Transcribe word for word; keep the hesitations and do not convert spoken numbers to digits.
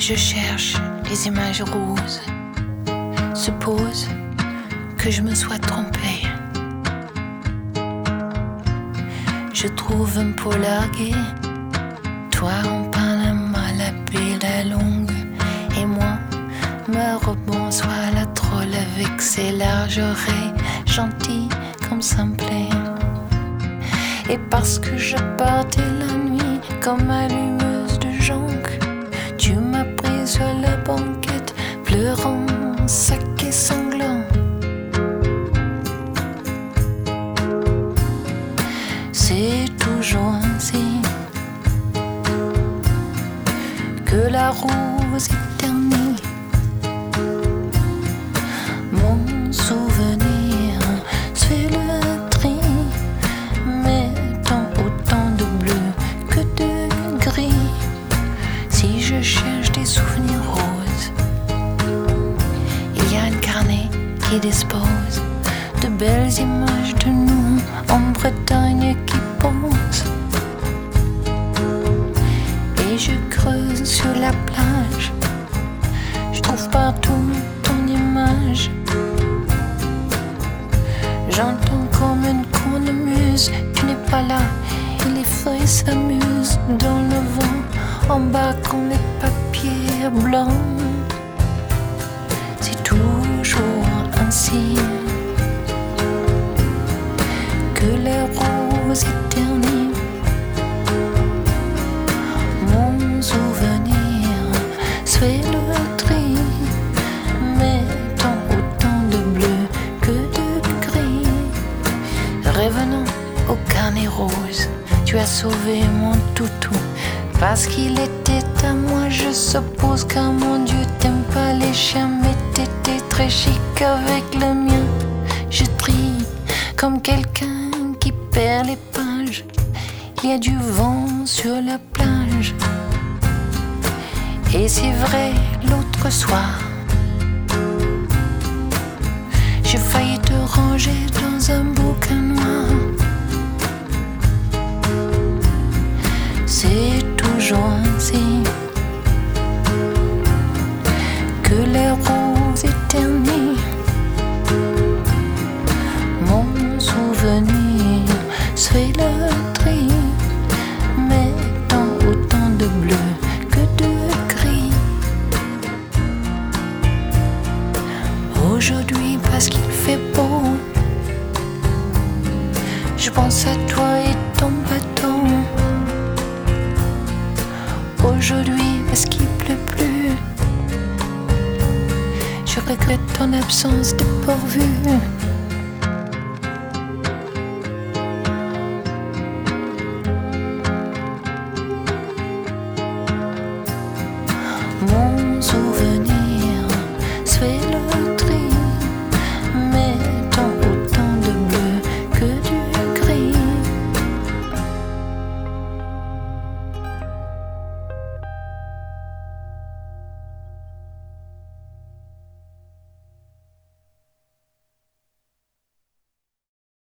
je cherche les images roses. Suppose que je me sois trompée. Je trouve un peu largué. Toi en Panama, la paix, la longue. Et moi, me rebond soit la troll avec ses larges oreilles, gentilles comme simplée. Et parce que je partais la nuit comme allumeuse de jonque, tu m'as pris sur la banquette, pleurant, sec et sanglant. C'est toujours ainsi que la rose éternue, mon souvenir se fait le tri, mettant autant de bleu que de gris. Si je cherche des souvenirs roses, il y a un carnet qui dispose de belles images de nous en Bretagne qui pose. Et je creuse sur la plage, je trouve partout ton image. J'entends comme une cornemuse, tu n'es pas là, et les feuilles s'amusent dans le vent, embarquant les papiers blancs. C'est toujours ainsi que les roses éternuent, mon souvenir se fait le tri, mettant autant de bleu que de gris. Revenons au carnet rose, tu as sauvé mon toutou parce qu'il était à moi, je suppose, car mon Dieu t'aime pas les chiens, mais t'étais très chic avec le mien. Je trie comme quelqu'un qui perd les pages, il y a du vent sur la plage. Et c'est vrai, l'autre soir, j'ai failli te ranger dans un bouquin noir. C'est toujours ainsi que les roses éternuent, mon souvenir se fait le tri, mettant autant de bleu que de gris. Aujourd'hui, parce qu'il fait beau, je pense à toi et ton bateau. Aujourd'hui, parce qu'il pleut plus, je regrette ton absence dépourvue.